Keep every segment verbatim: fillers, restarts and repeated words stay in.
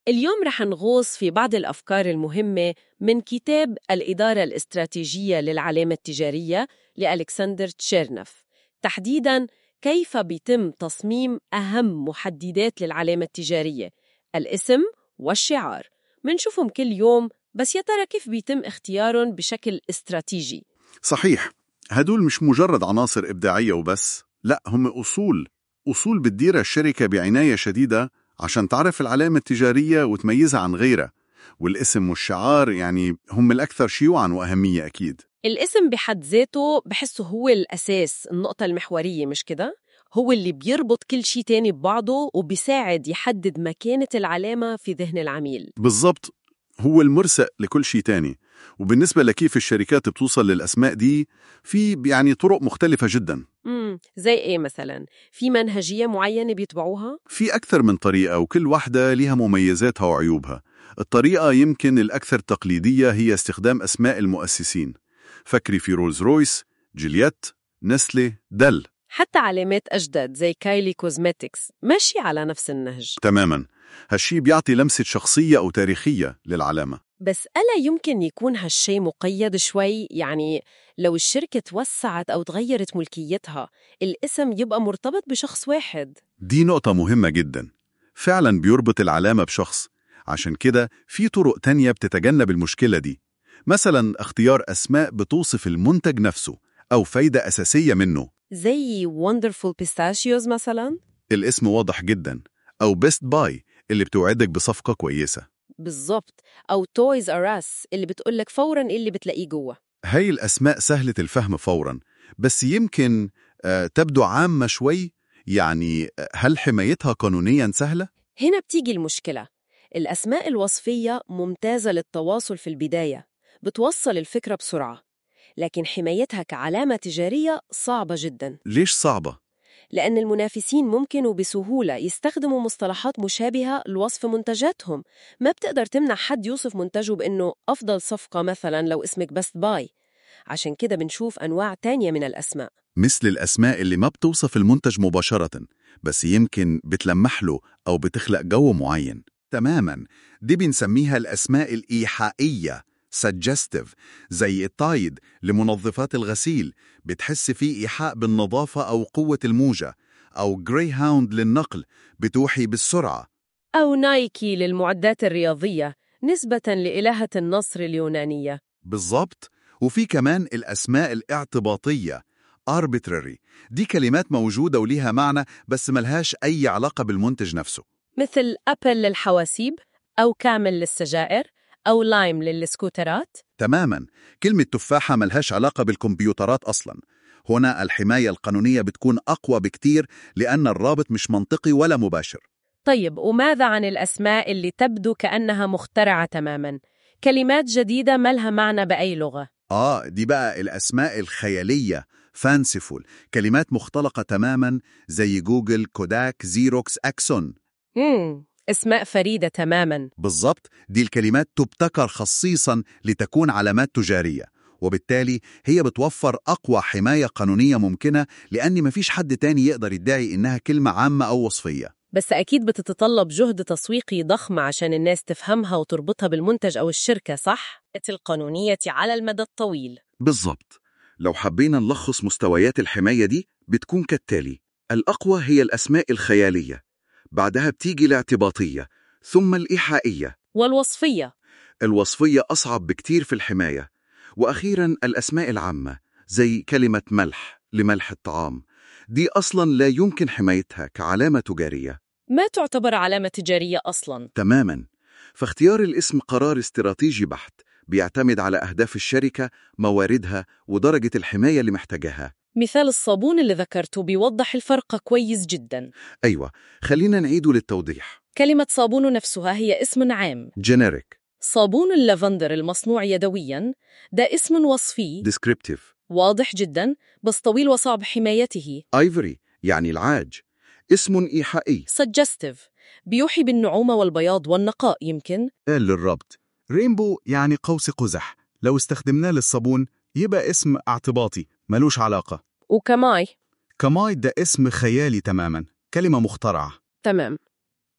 اليوم رح نغوص في بعض الأفكار المهمة من كتاب الإدارة الاستراتيجية للعلامة التجارية لألكسندر تشيرنوف، تحديداً كيف بيتم تصميم أهم محددات للعلامة التجارية، الاسم والشعار. منشوفهم كل يوم، بس يا ترى كيف بيتم اختيارهم بشكل استراتيجي؟ صحيح، هدول مش مجرد عناصر إبداعية وبس، لا هم أصول أصول بتديرها الشركة بعناية شديدة عشان تعرف العلامة التجارية وتميزها عن غيرها. والاسم والشعار يعني هم الأكثر شيوعاً وأهمية أكيد. الاسم بحد ذاته بحسه هو الأساس، النقطة المحورية، مش كده؟ هو اللي بيربط كل شيء تاني ببعضه وبيساعد يحدد مكانة العلامة في ذهن العميل. بالضبط، هو المرسق لكل شيء تاني. وبالنسبة لكيف الشركات بتوصل للأسماء دي، في يعني طرق مختلفة جداً. امم زي إيه مثلاً؟ في منهجية معينة بيتبعوها؟ في أكثر من طريقة وكل واحدة لها مميزاتها وعيوبها. الطريقة يمكن الأكثر تقليدية هي استخدام أسماء المؤسسين. فكري في رولز رويس، جيليات، نسلي، دل. حتى علامات أجدد زي كايلي كوزمتكس ماشي على نفس النهج. تماماً، هالشي بيعطي لمسة شخصية أو تاريخية للعلامة. بس ألا يمكن يكون هالشي مقيد شوي؟ يعني لو الشركة توسعت أو تغيرت ملكيتها، الاسم يبقى مرتبط بشخص واحد. دي نقطة مهمة جداً، فعلاً بيربط العلامة بشخص. عشان كده في طرق تانية بتتجنب المشكلة دي، مثلاً اختيار أسماء بتوصف المنتج نفسه أو فايدة أساسية منه. زي Wonderful Pistachios مثلاً؟ الاسم واضح جداً. أو بيست باي اللي بتوعدك بصفقة كويسة. بالضبط. أو Toys R Us اللي بتقولك فوراً إيه اللي بتلاقيه جوه. هاي الأسماء سهلة الفهم فوراً، بس يمكن آه تبدو عامة شوي. يعني آه، هل حمايتها قانونياً سهلة؟ هنا بتيجي المشكلة. الأسماء الوصفية ممتازة للتواصل في البداية، بتوصل الفكرة بسرعة، لكن حمايتها كعلامة تجارية صعبة جداً، ليش صعبة؟ لأن المنافسين ممكن بسهولة يستخدموا مصطلحات مشابهة لوصف منتجاتهم. ما بتقدر تمنع حد يوصف منتجه بأنه أفضل صفقة مثلاً لو اسمك بست باي. عشان كده بنشوف أنواع تانية من الأسماء. مثل الأسماء اللي ما بتوصف المنتج مباشرة، بس يمكن بتلمح له أو بتخلق جو معين. تماماً، دي بنسميها الأسماء الإيحائية suggestive. زي التايد لمنظفات الغسيل، بتحس فيه إيحاء بالنظافة أو قوة الموجة. أو جراي هاوند للنقل، بتوحي بالسرعة. أو نايكي للمعدات الرياضية نسبة لإلهة النصر اليونانية. بالضبط. وفي كمان الأسماء الاعتباطية arbitrary. دي كلمات موجودة وليها معنى بس ملهاش أي علاقة بالمنتج نفسه. مثل أبل للحواسيب، أو كامل للسجائر، أو لايم للسكوترات. تماماً، كلمة تفاحة ملهاش علاقة بالكمبيوترات أصلاً. هنا الحماية القانونية بتكون أقوى بكتير لأن الرابط مش منطقي ولا مباشر. طيب، وماذا عن الأسماء اللي تبدو كأنها مخترعة تماماً؟ كلمات جديدة ملها معنى بأي لغة؟ آه دي بقى الأسماء الخيالية fanciful، كلمات مختلقة تماماً زي جوجل، كوداك، زيروكس، أكسون. مم. اسماء فريدة تماماً. بالضبط، دي الكلمات تبتكر خصيصاً لتكون علامات تجارية، وبالتالي هي بتوفر أقوى حماية قانونية ممكنة، لأن مفيش حد تاني يقدر يدعي إنها كلمة عامة أو وصفية. بس أكيد بتتطلب جهد تسويقي ضخم عشان الناس تفهمها وتربطها بالمنتج أو الشركة، صح؟ القانونية على المدى الطويل. بالضبط. لو حبينا نلخص مستويات الحماية دي بتكون كالتالي: الأقوى هي الأسماء الخيالية، بعدها بتيجي الاعتباطية، ثم الإيحائية. والوصفية؟ الوصفية أصعب بكتير في الحماية. وأخيراً الأسماء العامة زي كلمة ملح لملح الطعام، دي أصلاً لا يمكن حمايتها كعلامة تجارية. ما تعتبر علامة تجارية أصلاً. تماماً. فاختيار الاسم قرار استراتيجي بحت، بيعتمد على أهداف الشركة، مواردها، ودرجة الحماية اللي محتاجها. مثال الصابون اللي ذكرته بيوضح الفرق كويس جداً. أيوة، خلينا نعيده للتوضيح. كلمة صابون نفسها هي اسم عام. generic. صابون اللافندر المصنوع يدوياً ده اسم وصفي descriptive. واضح جداً، بس طويل وصعب حمايته. ivory يعني العاج، اسم إيحائي. suggestive بيوحي بالنعومة والبياض والنقاء يمكن. قال للربط. رينبو يعني قوس قزح، لو استخدمناه للصابون يبقى اسم اعتباطي ملوش علاقة. وكماي؟ كماي ده اسم خيالي تماماً، كلمة مخترعة. تمام.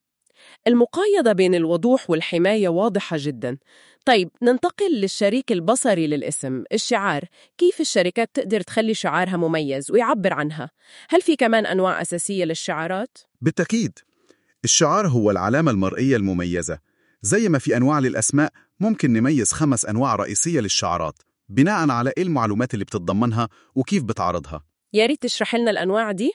المقايضة بين الوضوح والحماية واضحة جداً. طيب ننتقل للشريك البصري للاسم، الشعار. كيف الشركات تقدر تخلي شعارها مميز ويعبر عنها؟ هل في كمان أنواع أساسية للشعارات؟ بالتأكيد، الشعار هو العلامة المرئية المميزة. زي ما في أنواع للأسماء، ممكن نميز خمس أنواع رئيسية للشعارات بناء على إيه المعلومات اللي بتتضمنها وكيف بتعرضها. يا ريت تشرح لنا الأنواع دي.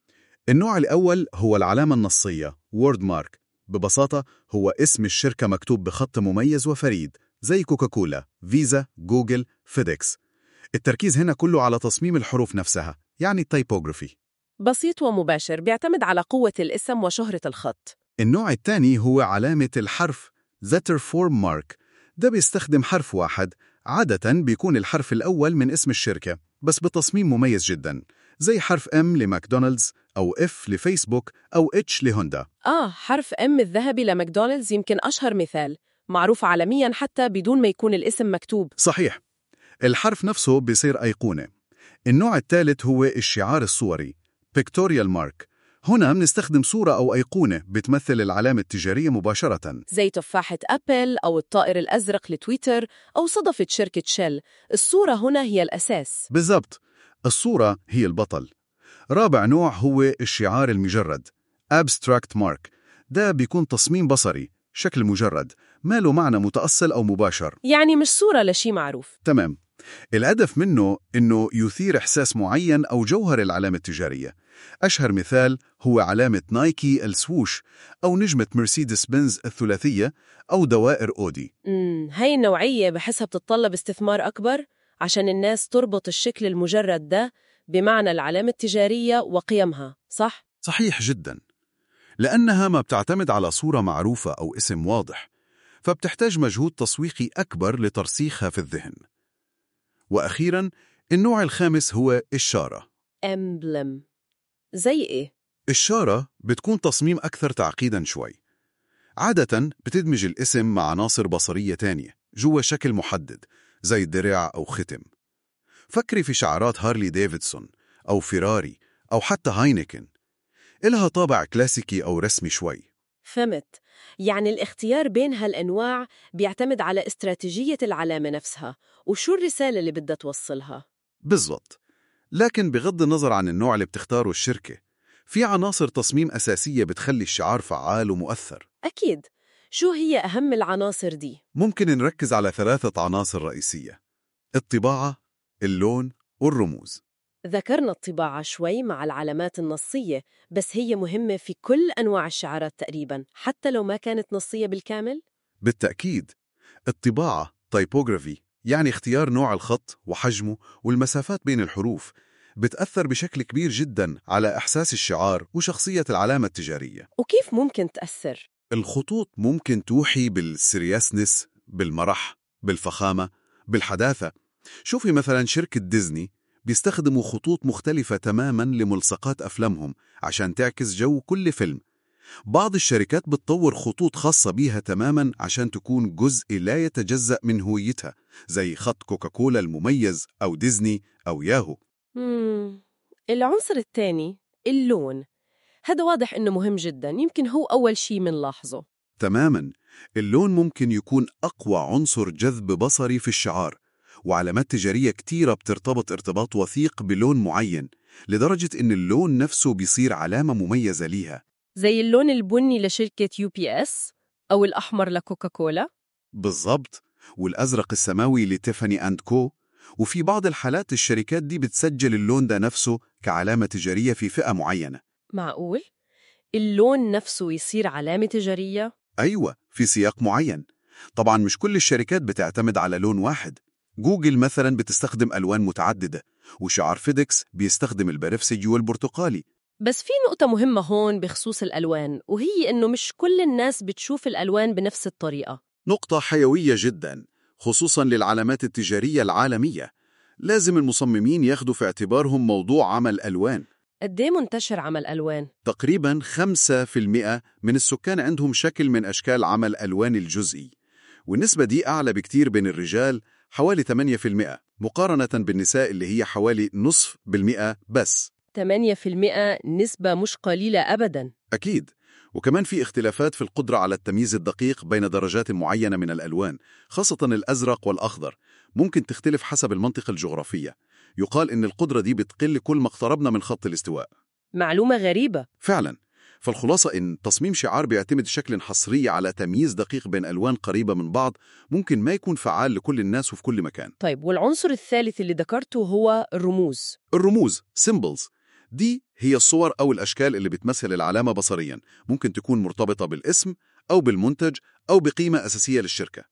النوع الأول هو العلامة النصية word mark. ببساطة هو اسم الشركة مكتوب بخط مميز وفريد زي كوكاكولا، فيزا، جوجل، فيديكس. التركيز هنا كله على تصميم الحروف نفسها، يعني التايبوغرافي. بسيط ومباشر، بيعتمد على قوة الاسم وشهرة الخط. النوع الثاني هو علامة الحرف letter form mark. ده بيستخدم حرف واحد، عادة بيكون الحرف الأول من اسم الشركة بس بتصميم مميز جدا، زي حرف M لماكدونالدز أو F لفيسبوك أو H لهوندا. آه، حرف M الذهبي لماكدونالدز يمكن أشهر مثال، معروف عالمياً حتى بدون ما يكون الاسم مكتوب. صحيح، الحرف نفسه بيصير أيقونة. النوع الثالث هو الشعار الصوري pictorial mark. هنا بنستخدم صورة أو أيقونة بتمثل العلامة التجارية مباشرة، زي تفاحة أبل أو الطائر الأزرق لتويتر أو صدفة شركة شيل. الصورة هنا هي الأساس. بالضبط، الصورة هي البطل. رابع نوع هو الشعار المجرد abstract mark. ده بيكون تصميم بصري، شكل مجرد، ما له معنى متأصل أو مباشر. يعني مش صورة لشي معروف. تمام. الهدف منه إنه يثير إحساس معين أو جوهر العلامة التجارية. أشهر مثال هو علامة نايكي السووش، أو نجمة مرسيدس بنز الثلاثية، أو دوائر أودي. امم هاي النوعية بحسها بتتطلب استثمار أكبر عشان الناس تربط الشكل المجرد ده بمعنى العلامة التجارية وقيمها، صح؟ صحيح جدا، لأنها ما بتعتمد على صورة معروفة أو اسم واضح، فبتحتاج مجهود تسويقي أكبر لترسيخها في الذهن. وأخيراً، النوع الخامس هو الشارة. emblem. زي إيه؟ الشارة بتكون تصميم أكثر تعقيداً شوي. عادة بتدمج الاسم مع عناصر بصرية تانية جوا شكل محدد، زي الدرع أو ختم. فكري في شعارات هارلي ديفيدسون أو فيراري أو حتى هاينيكن، إلها طابع كلاسيكي أو رسمي شوي. فهمت. يعني الاختيار بين هالأنواع بيعتمد على استراتيجية العلامة نفسها وشو الرسالة اللي بدها توصلها. بالضبط. لكن بغض النظر عن النوع اللي بتختاره الشركة، في عناصر تصميم أساسية بتخلي الشعار فعال ومؤثر. أكيد. شو هي أهم العناصر دي؟ ممكن نركز على ثلاثة عناصر رئيسية: الطباعة، اللون، والرموز. ذكرنا الطباعة شوي مع العلامات النصية، بس هي مهمة في كل أنواع الشعارات تقريباً، حتى لو ما كانت نصية بالكامل؟ بالتأكيد، الطباعة typography، يعني اختيار نوع الخط وحجمه والمسافات بين الحروف، بتأثر بشكل كبير جدا على إحساس الشعار وشخصية العلامة التجارية. وكيف ممكن تأثر؟ الخطوط ممكن توحي بالسيرياسنس، بالمرح، بالفخامة، بالحداثة. شوفي مثلا شركة ديزني بيستخدموا خطوط مختلفة تماما لملصقات أفلامهم عشان تعكس جو كل فيلم. بعض الشركات بتطور خطوط خاصة بيها تماما عشان تكون جزء لا يتجزأ من هويتها، زي خط كوكاكولا المميز أو ديزني أو ياهو. مم. العنصر الثاني، اللون. هذا واضح إنه مهم جدا، يمكن هو أول شيء منلاحظه. تماما، اللون ممكن يكون أقوى عنصر جذب بصري في الشعار، وعلامات تجارية كتيرة بترتبط ارتباط وثيق بلون معين، لدرجة إن اللون نفسه بيصير علامة مميزة ليها. زي اللون البني لشركة يو بي إس أو الأحمر لكوكاكولا. بالضبط، والأزرق السماوي لتيفاني أند كو. وفي بعض الحالات الشركات دي بتسجل اللون ده نفسه كعلامة تجارية في فئة معينة. معقول؟ اللون نفسه يصير علامة تجارية؟ أيوة، في سياق معين. طبعا مش كل الشركات بتعتمد على لون واحد. جوجل مثلا بتستخدم ألوان متعددة، وشعار فيديكس بيستخدم البنفسجي والبرتقالي. بس في نقطة مهمة هون بخصوص الألوان، وهي إنه مش كل الناس بتشوف الألوان بنفس الطريقة. نقطة حيوية جدا، خصوصا للعلامات التجارية العالمية. لازم المصممين ياخدوا في اعتبارهم موضوع عمل ألوان. قد إيه منتشر عمل ألوان؟ تقريبا خمسة في المئة من السكان عندهم شكل من أشكال عمل ألوان الجزئي، والنسبة دي أعلى بكتير بين الرجال، حوالي ثمانية في المئة، مقارنة بالنساء اللي هي حوالي نصف بالمئة بس. ثمانية في المئة نسبة مش قليلة أبداً. أكيد، وكمان في اختلافات في القدرة على التمييز الدقيق بين درجات معينة من الألوان، خاصة الأزرق والأخضر، ممكن تختلف حسب المنطقة الجغرافية. يقال إن القدرة دي بتقل كل ما اقتربنا من خط الاستواء. معلومة غريبة. فعلا. فالخلاصة إن تصميم شعار بيعتمد بشكل حصري على تمييز دقيق بين ألوان قريبة من بعض ممكن ما يكون فعال لكل الناس وفي كل مكان. طيب، والعنصر الثالث اللي ذكرته هو الرموز. الرموز symbols دي هي الصور أو الأشكال اللي بتمثل العلامة بصرياً، ممكن تكون مرتبطة بالاسم أو بالمنتج أو بقيمة أساسية للشركة.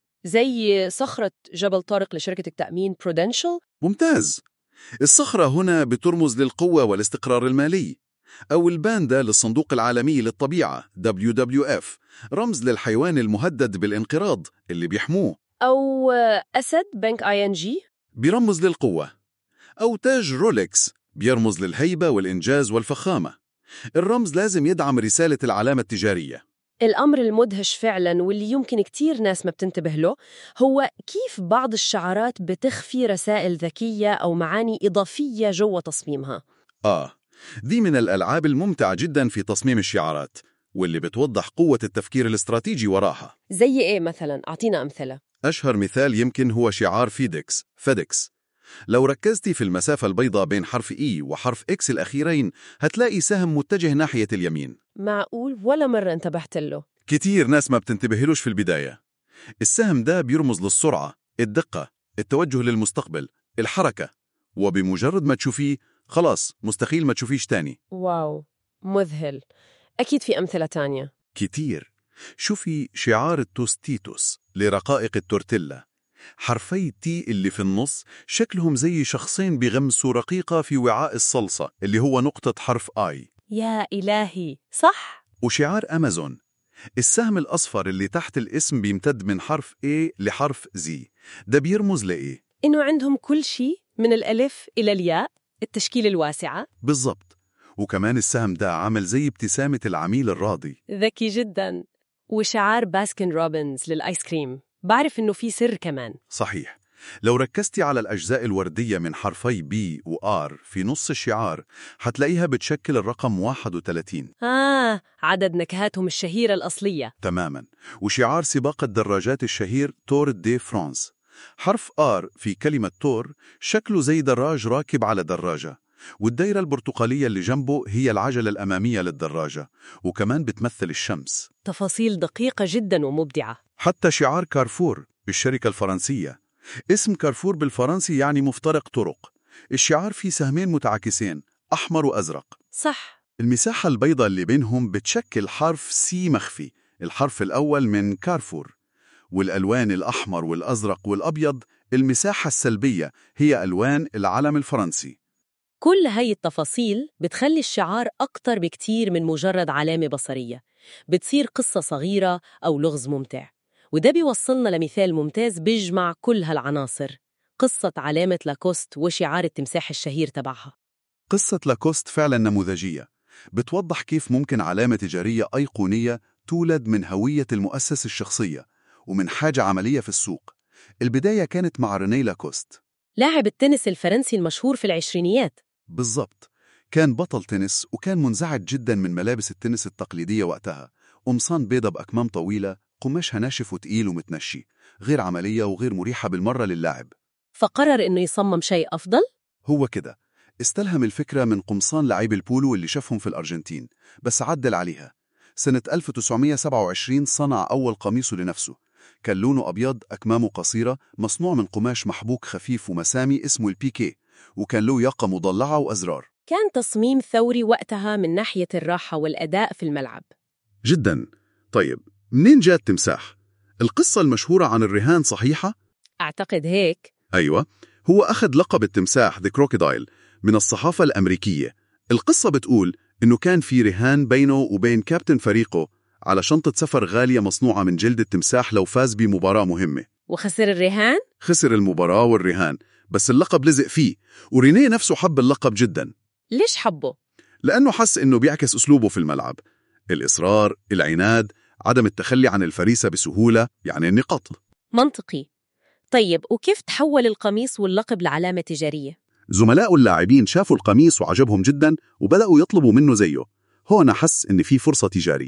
زي صخرة جبل طارق لشركة التأمين Prudential. ممتاز. الصخرة هنا بترمز للقوة والاستقرار المالي، أو الباندا للصندوق العالمي للطبيعة دبليو دبليو إف، رمز للحيوان المهدد بالانقراض اللي بيحموه. أو أسد بنك آي إن جي بيرمز للقوة. أو تاج رولكس بيرمز للهيبة والإنجاز والفخامة. الرمز لازم يدعم رسالة العلامة التجارية. الأمر المدهش فعلاً واللي يمكن كتير ناس ما بتنتبه له هو كيف بعض الشعارات بتخفي رسائل ذكية أو معاني إضافية جوا تصميمها. آه، دي من الألعاب الممتعة جداً في تصميم الشعارات، واللي بتوضح قوة التفكير الاستراتيجي وراها. زي إيه مثلاً؟ أعطينا أمثلة. أشهر مثال يمكن هو شعار فيدكس فيدكس. لو ركزتي في المسافة البيضاء بين حرف إي وحرف إكس الأخيرين هتلاقي سهم متجه ناحية اليمين. معقول؟ ولا مرة انتبهت له. كتير ناس ما بتنتبهلوش في البداية. السهم ده بيرمز للسرعة، الدقة، التوجه للمستقبل، الحركة، وبمجرد ما تشوفيه خلاص مستحيل ما تشوفيش تاني. واو، مذهل. أكيد في أمثلة تانية. كتير. شوفي شعار التوستيتوس لرقائق التورتيلا. حرفي تي اللي في النص شكلهم زي شخصين بيغمسوا رقيقة في وعاء الصلصة اللي هو نقطة حرف آي. يا إلهي، صح؟ وشعار أمازون، السهم الأصفر اللي تحت الاسم بيمتد من حرف A لحرف Z، ده بيرمز لإيه؟ إنه عندهم كل شيء من الألف إلى الياء، التشكيل الواسعة. بالضبط. وكمان السهم ده عمل زي ابتسامة العميل الراضي. ذكي جداً. وشعار باسكن روبنز للآيس كريم، بعرف إنه في سر كمان. صحيح. لو ركزتي على الأجزاء الوردية من حرفي B و R في نص الشعار هتلاقيها بتشكل الرقم واحد وثلاثين. آه، عدد نكهاتهم الشهيرة الأصلية. تماماً. وشعار سباق الدراجات الشهير تور دي فرانس، حرف R في كلمة تور شكله زي دراج راكب على دراجة، والدايرة البرتقالية اللي جنبه هي العجلة الأمامية للدراجة، وكمان بتمثل الشمس. تفاصيل دقيقة جداً ومبدعة. حتى شعار كارفور الشركة الفرنسية، اسم كارفور بالفرنسي يعني مفترق طرق. الشعار فيه سهمين متعاكسين، أحمر وأزرق. صح. المساحة البيضاء اللي بينهم بتشكل حرف سي مخفي، الحرف الأول من كارفور. والألوان الأحمر والأزرق والأبيض المساحة السلبية، هي ألوان العلم الفرنسي. كل هاي التفاصيل بتخلي الشعار أكتر بكتير من مجرد علامة بصرية، بتصير قصة صغيرة أو لغز ممتع. وده بيوصلنا لمثال ممتاز بيجمع كل هالعناصر، قصة علامة لاكوست وشعار التمساح الشهير تبعها. قصة لاكوست فعلا نموذجية، بتوضح كيف ممكن علامة تجارية أيقونية تولد من هوية المؤسس الشخصية ومن حاجة عملية في السوق. البداية كانت مع ريني لاكوست، لاعب التنس الفرنسي المشهور في العشرينيات. بالضبط. كان بطل تنس وكان منزعج جدا من ملابس التنس التقليدية وقتها، قمصان بيضة بأكمام طويلة، قماشها ناشف وتقيل ومتنشي، غير عملية وغير مريحة بالمرة للاعب. فقرر إنه يصمم شيء أفضل. هو كده استلهم الفكرة من قمصان لاعبي البولو اللي شافهم في الأرجنتين، بس عدل عليها. سنة ألف وتسعمية وسبعة وعشرين صنع أول قميصه لنفسه، كان لونه أبيض، أكمامه قصيرة، مصنوع من قماش محبوك خفيف ومسامي اسمه البيكي، وكان له ياقة مضلعة وأزرار. كان تصميم ثوري وقتها من ناحية الراحة والأداء في الملعب. جدا. طيب، منين جاء التمساح؟ القصة المشهورة عن الرهان صحيحة؟ أعتقد هيك. أيوة، هو أخذ لقب التمساح The Crocodile من الصحافة الأمريكية. القصة بتقول إنه كان في رهان بينه وبين كابتن فريقه على شنطة سفر غالية مصنوعة من جلد التمساح لو فاز بمباراة مهمة. وخسر الرهان؟ خسر المباراة والرهان، بس اللقب لزق فيه، ورينيه نفسه حب اللقب جدا. ليش حبه؟ لأنه حس إنه بيعكس أسلوبه في الملعب، الإصرار، العناد، عدم التخلي عن الفريسة بسهولة، يعني النقاط. منطقي. طيب، وكيف تحول القميص واللقب لعلامة تجارية؟ زملاء اللاعبين شافوا القميص وعجبهم جدا وبدأوا يطلبوا منه زيه. هون حس إن في فرصة تجارية.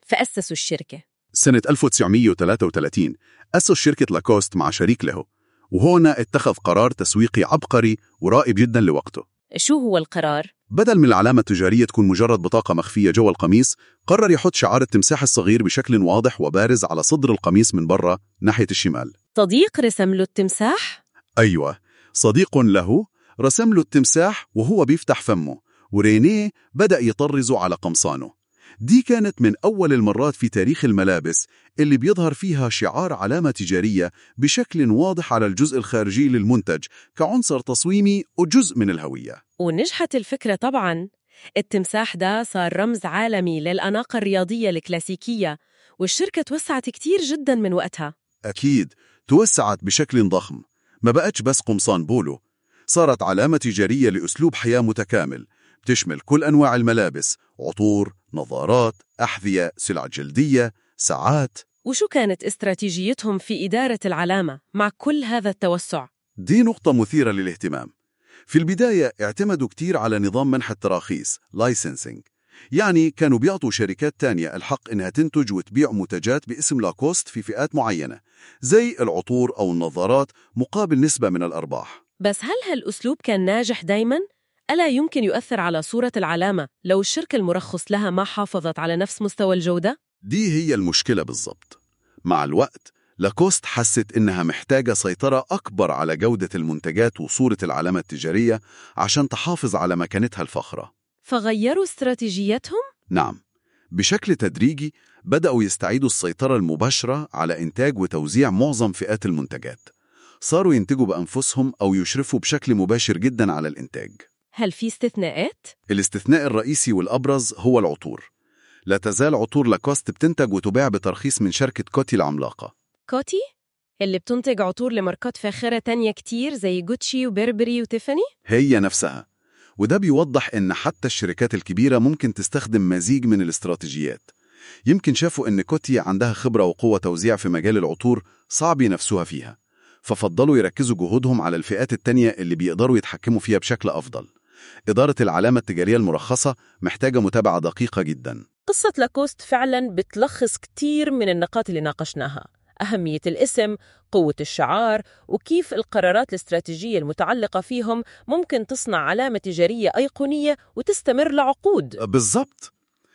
فأسسوا الشركة. سنة ألف وتسعمية وثلاثة وثلاثين أسس شركة لاكوست مع شريك له، وهنا اتخذ قرار تسويقي عبقري ورائب جدا لوقته. شو هو القرار؟ بدل من العلامة التجارية تكون مجرد بطاقة مخفية جوا القميص، قرر يحط شعار التمساح الصغير بشكل واضح وبارز على صدر القميص من برا ناحية الشمال. صديق رسم له التمساح؟ أيوة، صديق له رسم له التمساح وهو بيفتح فمه، ورينيه بدأ يطرز على قمصانه. دي كانت من أول المرات في تاريخ الملابس اللي بيظهر فيها شعار علامة تجارية بشكل واضح على الجزء الخارجي للمنتج كعنصر تصميمي وجزء من الهوية. ونجحت الفكرة طبعاً. التمساح ده صار رمز عالمي للأناقة الرياضية الكلاسيكية، والشركة توسعت كتير جداً من وقتها. أكيد توسعت بشكل ضخم، ما بقتش بس قمصان بولو، صارت علامة تجارية لأسلوب حياة متكامل بتشمل كل أنواع الملابس، عطور، نظارات، أحذية، سلع جلدية، ساعات. وشو كانت استراتيجيتهم في إدارة العلامة مع كل هذا التوسع؟ دي نقطة مثيرة للاهتمام. في البداية اعتمدوا كتير على نظام منح التراخيص لايسنسينج، يعني كانوا بيعطوا شركات تانية الحق إنها تنتج وتبيع منتجات باسم لاكوست في فئات معينة زي العطور أو النظارات مقابل نسبة من الأرباح. بس هل هالأسلوب كان ناجح دايماً؟ ألا يمكن يؤثر على صورة العلامة لو الشركة المرخص لها ما حافظت على نفس مستوى الجودة؟ دي هي المشكلة بالضبط. مع الوقت لاكوست حست إنها محتاجة سيطرة أكبر على جودة المنتجات وصورة العلامة التجارية عشان تحافظ على مكانتها الفخرة. فغيروا استراتيجيتهم؟ نعم، بشكل تدريجي بدأوا يستعيدوا السيطرة المباشرة على إنتاج وتوزيع معظم فئات المنتجات. صاروا ينتجوا بأنفسهم أو يشرفوا بشكل مباشر جدا على الإنتاج. هل في استثناءات؟ الاستثناء الرئيسي والأبرز هو العطور. لا تزال عطور لاكوست بتنتج وتباع بترخيص من شركة كوتي العملاقة. كوتي؟ اللي بتنتج عطور لماركات فاخرة تانية كتير زي جوتشي وبيربري وتيفاني؟ هي نفسها. وده بيوضح إن حتى الشركات الكبيرة ممكن تستخدم مزيج من الاستراتيجيات. يمكن شافوا إن كوتي عندها خبرة وقوة توزيع في مجال العطور صعب ينافسوها فيها، ففضلوا يركزوا جهودهم على الفئات التانية اللي بيقدروا يتحكموا فيها بشكل أفضل. إدارة العلامة التجارية المرخصة محتاجة متابعة دقيقة جدا. قصة لاكوست فعلاً بتلخص كتير من النقاط اللي ناقشناها: أهمية الاسم، قوة الشعار، وكيف القرارات الاستراتيجية المتعلقة فيهم ممكن تصنع علامة تجارية أيقونية وتستمر لعقود. بالضبط.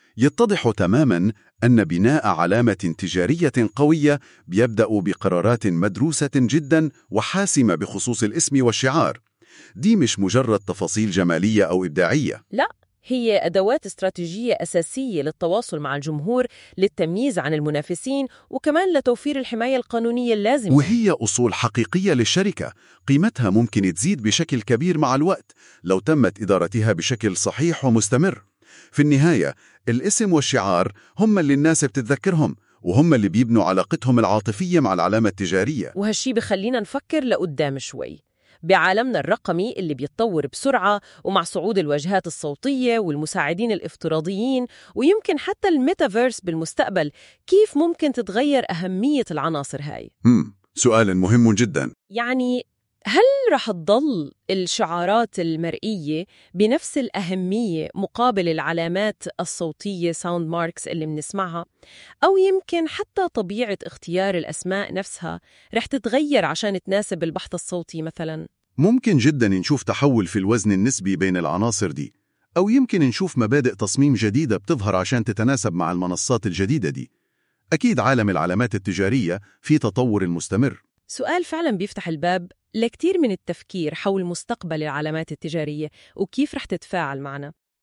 يتضح تماماً أن بناء علامة تجارية قوية بيبدأ بقرارات مدروسة جداً وحاسمة بخصوص الاسم والشعار. دي مش مجرد تفاصيل جمالية أو إبداعية. لا، هي أدوات استراتيجية أساسية للتواصل مع الجمهور، للتمييز عن المنافسين، وكمان لتوفير الحماية القانونية اللازمة. وهي أصول حقيقية للشركة قيمتها ممكن تزيد بشكل كبير مع الوقت لو تمت إدارتها بشكل صحيح ومستمر. في النهاية الاسم والشعار هم اللي الناس بتتذكرهم، وهم اللي بيبنوا علاقتهم العاطفية مع العلامة التجارية. وهالشي بخلينا نفكر لقدام شوي. بعالمنا الرقمي اللي بيتطور بسرعة، ومع صعود الواجهات الصوتية والمساعدين الافتراضيين ويمكن حتى الميتافيرس بالمستقبل، كيف ممكن تتغير أهمية العناصر هاي؟ مم. سؤال مهم جدا. يعني هل رح تضل الشعارات المرئية بنفس الأهمية مقابل العلامات الصوتية ساوند ماركس اللي بنسمعها، أو يمكن حتى طبيعة اختيار الأسماء نفسها رح تتغير عشان تناسب البحث الصوتي مثلا؟ ممكن جدا نشوف تحول في الوزن النسبي بين العناصر دي، أو يمكن نشوف مبادئ تصميم جديدة بتظهر عشان تتناسب مع المنصات الجديدة دي. أكيد عالم العلامات التجارية في تطور مستمر. سؤال فعلا بيفتح الباب لكتير من التفكير حول مستقبل العلامات التجارية وكيف رح تتفاعل معنا.